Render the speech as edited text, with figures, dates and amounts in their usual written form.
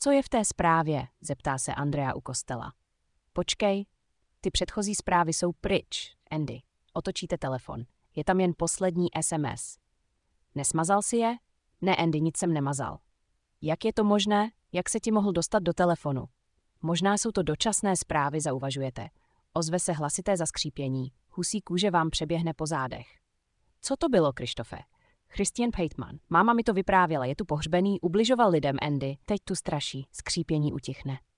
Co je v té zprávě? Zeptá se Andrea u kostela. Počkej, ty předchozí zprávy jsou pryč, Andy. Otočíte telefon. Je tam jen poslední SMS. Nesmazal si je? Ne, Andy, nic jsem nemazal. Jak je to možné? Jak se ti mohl dostat do telefonu? Možná jsou to dočasné zprávy, zauvažujete. Ozve se hlasité zaskřípění. Husí kůže vám přeběhne po zádech. Co to bylo, Krištofe? Christian Pateman. Máma mi to vyprávěla, je tu pohřbený, ubližoval lidem, Andy. Teď tu straší, skřípění utichne.